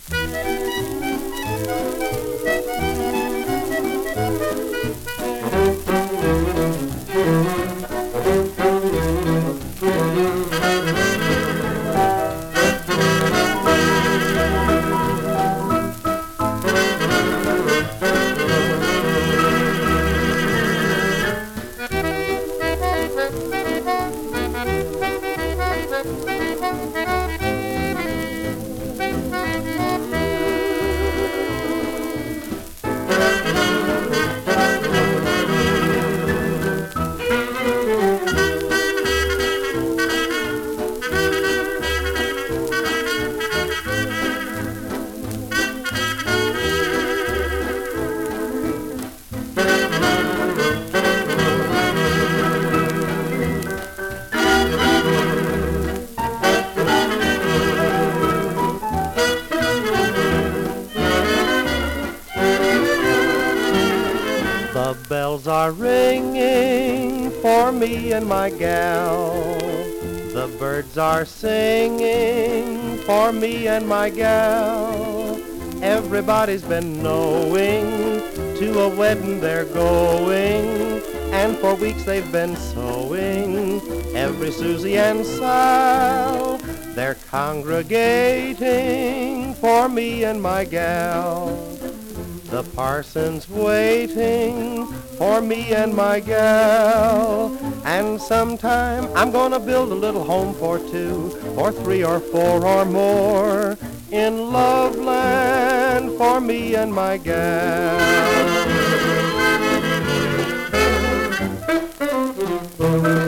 The bells are ringing for me and my gal. The birds are singing for me and my gal. Everybody's been knowing to a wedding they're going, and for weeks they've been sewing. Every Susie and Sal, they're congregating for me and my gal. The parson's waiting for me and my gal. And sometime I'm gonna build a little home for two, or three, or four, or more, in Loveland for me and my gal.